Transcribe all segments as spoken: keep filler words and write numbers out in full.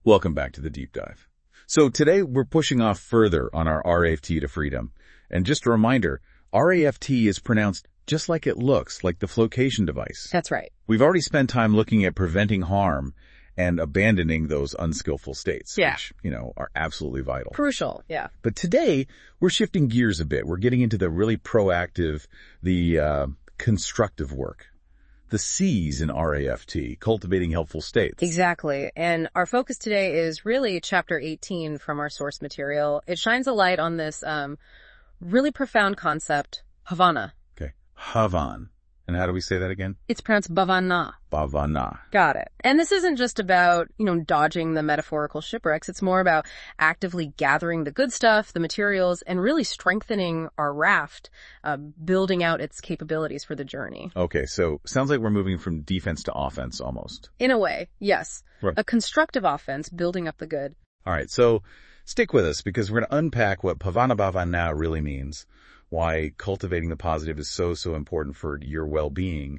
Welcome back to the Deep Dive. So today we're pushing off further on our R A F T to freedom. And just a reminder, R A F T is pronounced just like it looks, like the flotation device. That's right. We've already spent time looking at preventing harm and abandoning those unskillful states, yeah. which, you know, are absolutely vital. Crucial, yeah. But today we're shifting gears a bit. We're getting into the really proactive, the uh, constructive work. The C's in R A F T, cultivating helpful states. Exactly. And our focus today is really chapter eighteen from our source material. It shines a light on this um, really profound concept, Havana. Okay. Havan. And how do we say that again? It's pronounced Bhavana. Bhavana. Got it. And this isn't just about, you know, dodging the metaphorical shipwrecks. It's more about actively gathering the good stuff, the materials, and really strengthening our raft, uh, building out its capabilities for the journey. Okay, so sounds like we're moving from defense to offense almost. In a way, yes. Right. A constructive offense, building up the good. All right, so stick with us because we're going to unpack what Pavana Bhavana really means, why cultivating the positive is so, so important for your well-being,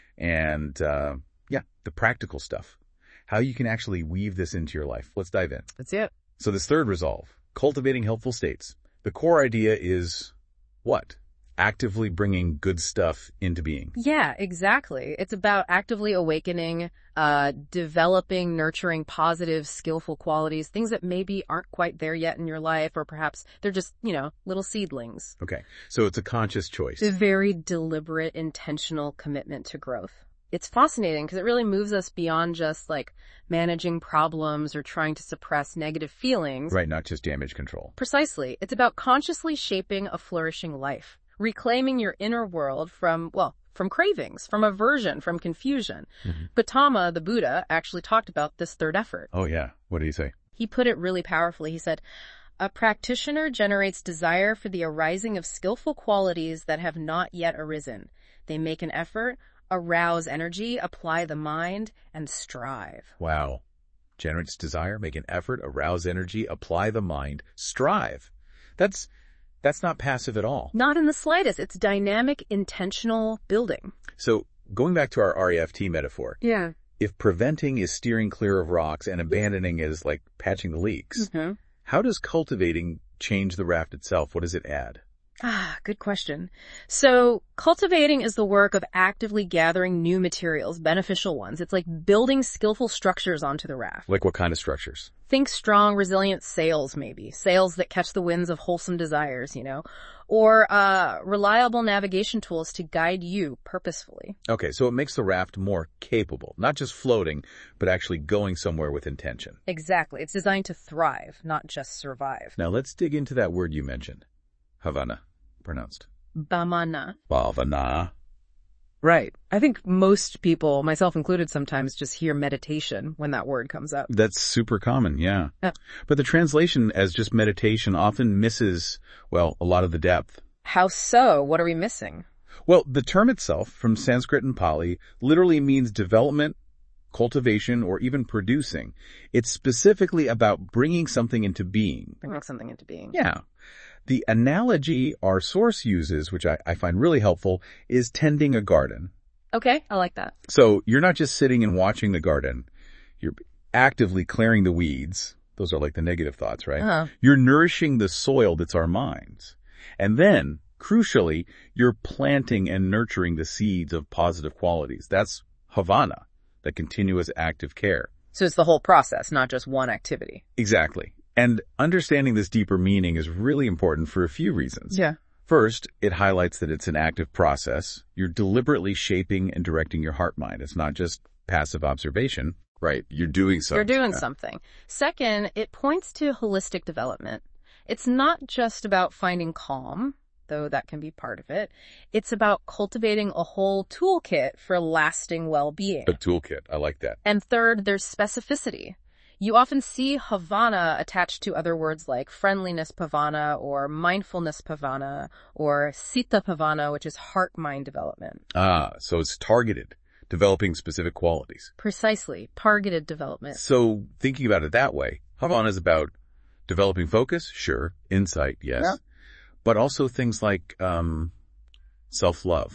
and, uh, yeah, the practical stuff, how you can actually weave this into your life. Let's dive in. That's it. So this third resolve, cultivating helpful states. The core idea is what? Actively bringing good stuff into being. Yeah, exactly. It's about actively awakening, uh, developing, nurturing positive, skillful qualities, things that maybe aren't quite there yet in your life, or perhaps they're just, you know, little seedlings. Okay. So it's a conscious choice. It's a very deliberate, intentional commitment to growth. It's fascinating because it really moves us beyond just like managing problems or trying to suppress negative feelings. Right, not just damage control. Precisely. It's about consciously shaping a flourishing life. Reclaiming your inner world from, well, from cravings, from aversion, from confusion. Mm-hmm. Gautama, the Buddha, actually talked about this third effort. Oh, yeah. What did he say? He put it really powerfully. He said, a practitioner generates desire for the arising of skillful qualities that have not yet arisen. They make an effort, arouse energy, apply the mind, and strive. Wow. Generates desire, make an effort, arouse energy, apply the mind, strive. That's... That's not passive at all. Not in the slightest. It's dynamic, intentional building. So going back to our R A F T metaphor. Yeah. If preventing is steering clear of rocks and abandoning is like patching the leaks, Mm-hmm. how does cultivating change the raft itself? What does it add? Ah, good question. So cultivating is the work of actively gathering new materials, beneficial ones. It's like building skillful structures onto the raft. Like what kind of structures? Think strong, resilient sails, maybe. Sails that catch the winds of wholesome desires, you know. Or uh reliable navigation tools to guide you purposefully. Okay, so it makes the raft more capable, not just floating, but actually going somewhere with intention. Exactly. It's designed to thrive, not just survive. Now let's dig into that word you mentioned. Havana, pronounced. Bhamana. Bhavana. Right. I think most people, myself included, sometimes just hear meditation when that word comes up. That's super common, yeah. Yeah. But the translation as just meditation often misses, well, a lot of the depth. How so? What are we missing? Well, the term itself, from Sanskrit and Pali, literally means development, cultivation, or even producing. It's specifically about bringing something into being. Bringing something into being. Yeah. The analogy our source uses, which I, I find really helpful, is tending a garden. Okay, I like that. So you're not just sitting and watching the garden. You're actively clearing the weeds. Those are like the negative thoughts, right? Uh-huh. You're nourishing the soil that's our minds. And then, crucially, you're planting and nurturing the seeds of positive qualities. That's Havana, the continuous active care. So it's the whole process, not just one activity. Exactly. And understanding this deeper meaning is really important for a few reasons. Yeah. First, it highlights that it's an active process. You're deliberately shaping and directing your heart-mind. It's not just passive observation. Right. You're doing something. You're doing something. Second, it points to holistic development. It's not just about finding calm, though that can be part of it. It's about cultivating a whole toolkit for lasting well-being. A toolkit. I like that. And third, there's specificity. You often see Havana attached to other words like friendliness Pavana or mindfulness Pavana or Sita Pavana, which is heart-mind development. Ah, so it's targeted, developing specific qualities. Precisely. Targeted development. So thinking about it that way, Havana is about developing focus, sure, insight, yes, Yeah. but also things like um, self-love,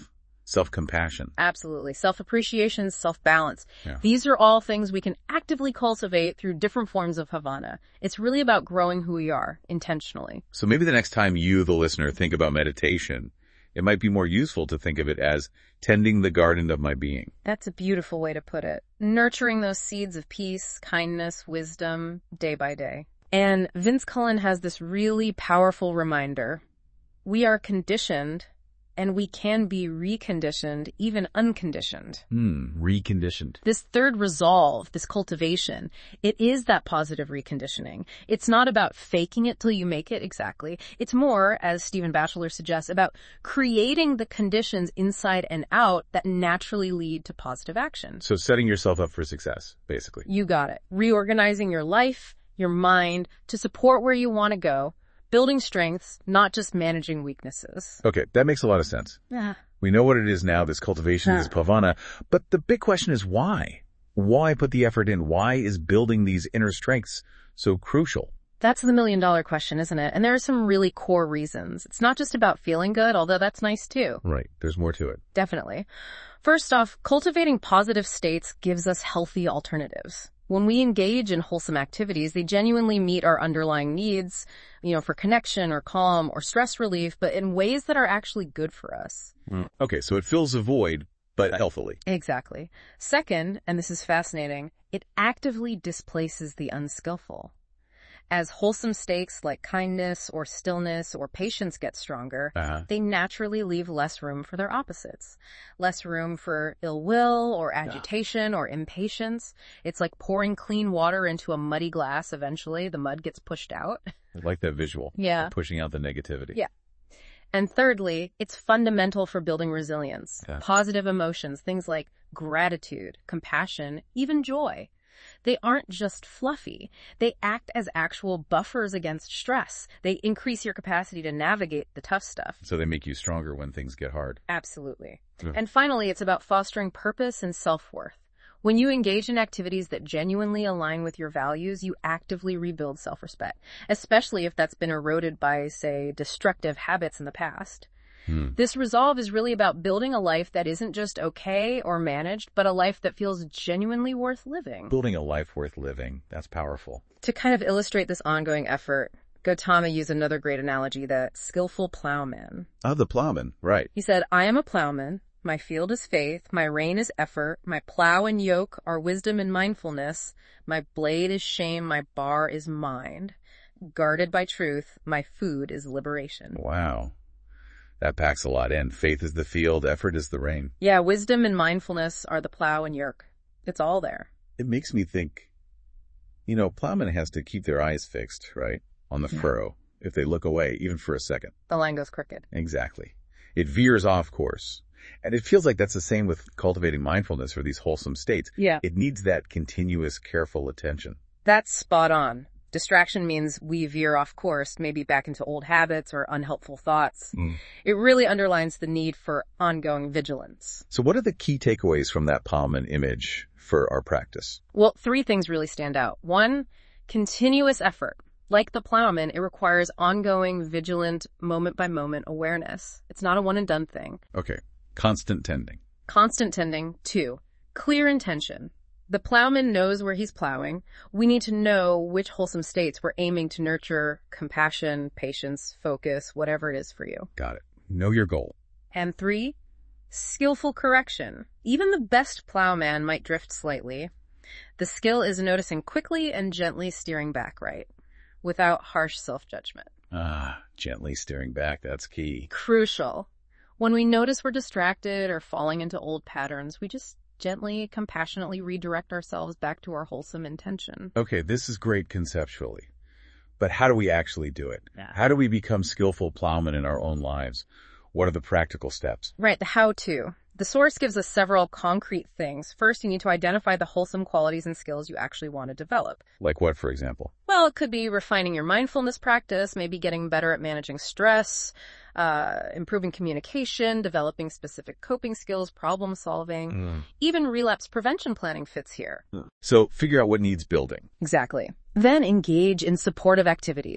self-compassion. Absolutely. Self-appreciation, self-balance. Yeah. These are all things we can actively cultivate through different forms of Havana. It's really about growing who we are intentionally. So maybe the next time you, the listener, think about meditation, it might be more useful to think of it as tending the garden of my being. That's a beautiful way to put it. Nurturing those seeds of peace, kindness, wisdom, day by day. And Vince Cullen has this really powerful reminder. We are conditioned, and we can be reconditioned, even unconditioned. Hmm, reconditioned. This third resolve, this cultivation, it is that positive reconditioning. It's not about faking it till you make it, exactly. It's more, as Stephen Batchelor suggests, about creating the conditions inside and out that naturally lead to positive action. So setting yourself up for success, basically. You got it. Reorganizing your life, your mind, to support where you want to go. Building strengths, not just managing weaknesses. Okay, that makes a lot of sense. Yeah. We know what it is now, this cultivation, this Pavana, but the big question is why? Why put the effort in? Why is building these inner strengths so crucial? That's the million dollar question, isn't it? And there are some really core reasons. It's not just about feeling good, although that's nice too. Right, there's more to it. Definitely. First off, cultivating positive states gives us healthy alternatives. When we engage in wholesome activities, they genuinely meet our underlying needs, you know, for connection or calm or stress relief, but in ways that are actually good for us. Mm. Okay, so it fills a void, but healthily. Exactly. Second, and this is fascinating, it actively displaces the unskillful. As wholesome states like kindness or stillness or patience get stronger, Uh-huh. they naturally leave less room for their opposites. Less room for ill will or agitation or impatience. It's like pouring clean water into a muddy glass. Eventually, the mud gets pushed out. I like that visual. Yeah. Pushing out the negativity. Yeah. And thirdly, it's fundamental for building resilience. Yeah. Positive emotions, things like gratitude, compassion, even joy. They aren't just fluffy. They act as actual buffers against stress. They increase your capacity to navigate the tough stuff. So they make you stronger when things get hard. Absolutely. Yeah. And finally, it's about fostering purpose and self-worth. When you engage in activities that genuinely align with your values, you actively rebuild self-respect, especially if that's been eroded by, say, destructive habits in the past. Hmm. This resolve is really about building a life that isn't just okay or managed, but a life that feels genuinely worth living. Building a life worth living. That's powerful. To kind of illustrate this ongoing effort, Gautama used another great analogy, the skillful plowman. Oh, the plowman. Right. He said, I am a plowman. My field is faith. My rein is effort. My plow and yoke are wisdom and mindfulness. My blade is shame. My bar is mind. Guarded by truth, my food is liberation. Wow. That packs a lot in. Faith is the field, effort is the rain. Yeah, wisdom and mindfulness are the plow and yoke. It's all there. It makes me think, you know, plowman has to keep their eyes fixed, right, on the Yeah. furrow if they look away, even for a second. The line goes crooked. Exactly. It veers off course. And it feels like that's the same with cultivating mindfulness or these wholesome states. Yeah. It needs that continuous, careful attention. That's spot on. Distraction means we veer off course, maybe back into old habits or unhelpful thoughts. Mm. It really underlines the need for ongoing vigilance. So what are the key takeaways from that plowman image for our practice? Well, three things really stand out. One, continuous effort. Like the plowman, it requires ongoing, vigilant, moment-by-moment awareness. It's not a one-and-done thing. Okay. Constant tending. Constant tending. Two, clear intention. The plowman knows where he's plowing. We need to know which wholesome states we're aiming to nurture: compassion, patience, focus, whatever it is for you. Got it. Know your goal. And three, skillful correction. Even the best plowman might drift slightly. The skill is noticing quickly and gently steering back right, without harsh self-judgment. Ah, gently steering back. That's key. Crucial. When we notice we're distracted or falling into old patterns, we just gently, compassionately redirect ourselves back to our wholesome intention. Okay, this is great conceptually. But how do we actually do it? Yeah. How do we become skillful plowmen in our own lives? What are the practical steps? Right, the how-to. The source gives us several concrete things. First, you need to identify the wholesome qualities and skills you actually want to develop. Like what, for example? Well, it could be refining your mindfulness practice, maybe getting better at managing stress, uh, improving communication, developing specific coping skills, problem solving. Mm. Even relapse prevention planning fits here. So figure out what needs building. Exactly. Then engage in supportive activities.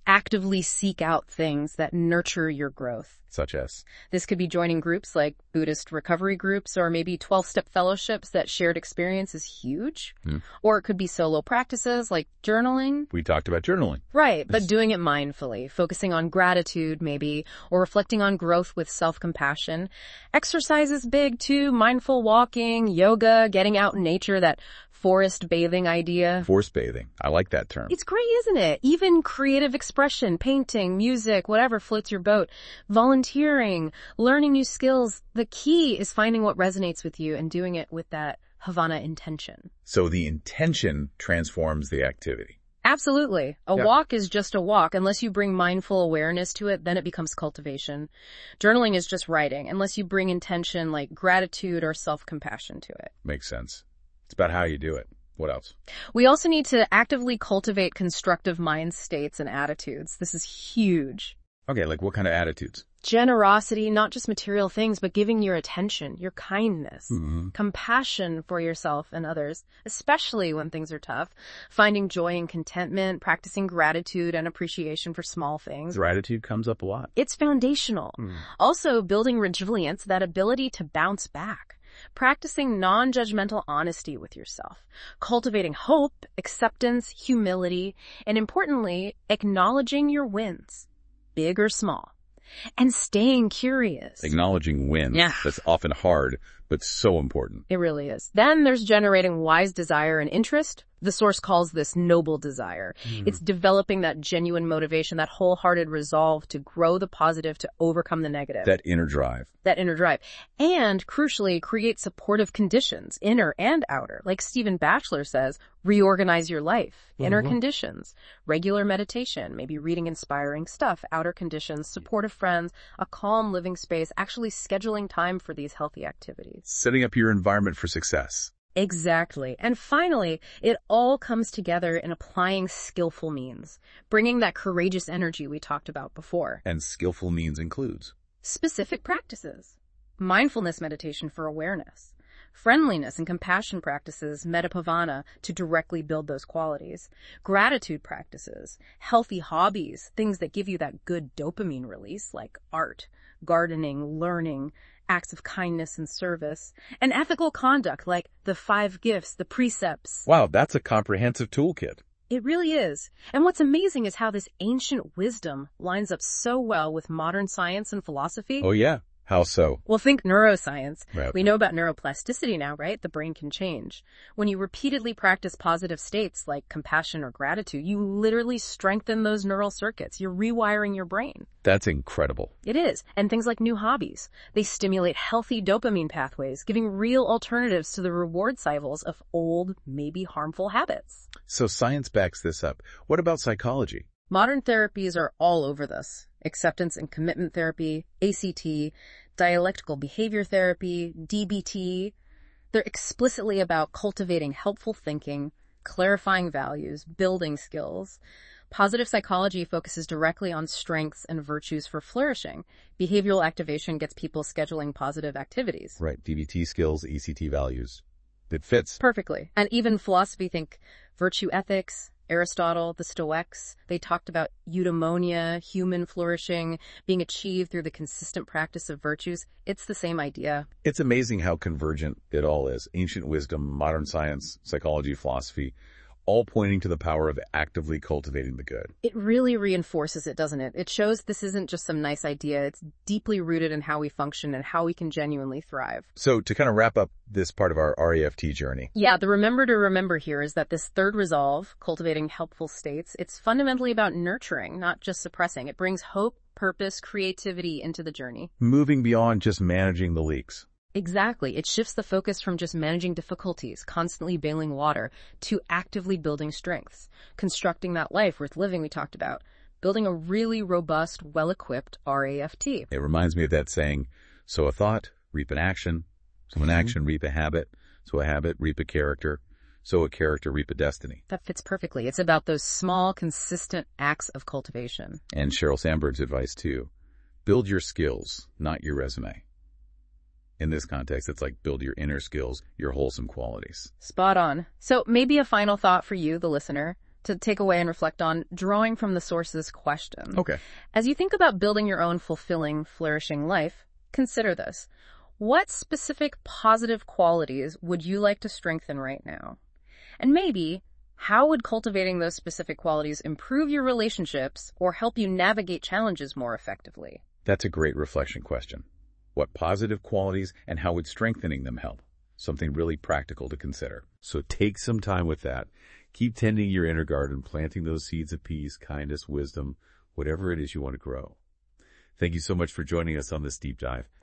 actively seek out things that nurture your growth. Such as? This could be joining groups like Buddhist recovery groups, or maybe twelve-step fellowships that shared experience is huge. Hmm. Or it could be solo practices like journaling. We talked about journaling. Right, but doing it mindfully, focusing on gratitude maybe, or reflecting on growth with self-compassion. Exercise is big too, mindful walking, yoga, getting out in nature, that forest bathing idea. Forest bathing. I like that term. It's great, isn't it? Even creative expression, painting, music, whatever floats your boat. Volunteering, learning new skills. The key is finding what resonates with you and doing it with that Havana intention. So the intention transforms the activity. Absolutely. A Yeah. walk is just a walk. Unless you bring mindful awareness to it, then it becomes cultivation. Journaling is just writing, unless you bring intention like gratitude or self-compassion to it. Makes sense. It's about how you do it. What else? We also need to actively cultivate constructive mind states and attitudes. This is huge. Okay, like what kind of attitudes? Generosity, not just material things, but giving your attention, your kindness, Mm-hmm. compassion for yourself and others, especially when things are tough, finding joy and contentment, practicing gratitude and appreciation for small things. Gratitude comes up a lot. It's foundational. Mm. Also, building resilience, that ability to bounce back. Practicing non-judgmental honesty with yourself. Cultivating hope, acceptance, humility, and importantly, acknowledging your wins, big or small. And staying curious. Acknowledging wins. Yeah. That's often hard, but so important. It really is. Then there's generating wise desire and interest. The source calls this noble desire. Mm. It's developing that genuine motivation, that wholehearted resolve to grow the positive, to overcome the negative. That inner drive. That inner drive. And crucially, create supportive conditions, inner and outer. Like Stephen Batchelor says, reorganize your life. Inner Mhm. conditions, regular meditation, maybe reading inspiring stuff. Outer conditions, supportive friends, a calm living space, actually scheduling time for these healthy activities. Setting up your environment for success. Exactly. And finally, it all comes together in applying skillful means, bringing that courageous energy we talked about before. And skillful means includes. Specific practices, mindfulness meditation for awareness, friendliness and compassion practices, metapavana, to directly build those qualities, gratitude practices, healthy hobbies, things that give you that good dopamine release like art, gardening, learning, acts of kindness and service, and ethical conduct like the five gifts, the precepts. Wow, that's a comprehensive toolkit. It really is. And what's amazing is how this ancient wisdom lines up so well with modern science and philosophy. Oh yeah. How so? Well, think neuroscience. Right. We know about neuroplasticity now, right? The brain can change. When you repeatedly practice positive states like compassion or gratitude, you literally strengthen those neural circuits. You're rewiring your brain. That's incredible. It is. And things like new hobbies. They stimulate healthy dopamine pathways, giving real alternatives to the reward cycles of old, maybe harmful habits. So science backs this up. What about psychology? Modern therapies are all over this. Acceptance and commitment therapy, A C T, dialectical behavior therapy, D B T. They're explicitly about cultivating helpful thinking, clarifying values, building skills. Positive psychology focuses directly on strengths and virtues for flourishing. Behavioral activation gets people scheduling positive activities. Right. D B T skills, E C T values. It fits. Perfectly. And even philosophy, think virtue ethics, Aristotle, the Stoics, they talked about eudaimonia, human flourishing, being achieved through the consistent practice of virtues. It's the same idea. It's amazing how convergent it all is. Ancient wisdom, modern science, psychology, philosophy, all pointing to the power of actively cultivating the good. It really reinforces it, doesn't it? It shows this isn't just some nice idea. It's deeply rooted in how we function and how we can genuinely thrive. So to kind of wrap up this part of our R A F T journey. Yeah, the remember to remember here is that this third resolve, cultivating helpful states, it's fundamentally about nurturing, not just suppressing. It brings hope, purpose, creativity into the journey. Moving beyond just managing the leaks. Exactly. It shifts the focus from just managing difficulties, constantly bailing water, to actively building strengths, constructing that life worth living we talked about, building a really robust, well-equipped R A F T. It reminds me of that saying, sow a thought, reap an action, sow an action, reap a habit, sow a habit, reap a character, sow a character, reap a destiny. That fits perfectly. It's about those small, consistent acts of cultivation. And Sheryl Sandberg's advice too, build your skills, not your resume. In this context, it's like build your inner skills, your wholesome qualities. Spot on. So maybe a final thought for you, the listener. to take away and reflect on, drawing from the source's question. Okay. As you think about building your own fulfilling, flourishing life, consider this. What specific positive qualities would you like to strengthen right now? And maybe, how would cultivating those specific qualities improve your relationships or help you navigate challenges more effectively? That's a great reflection question. What positive qualities and how would strengthening them help? Something really practical to consider. So take some time with that. Keep tending your inner garden, planting those seeds of peace, kindness, wisdom, whatever it is you want to grow. Thank you so much for joining us on this deep dive.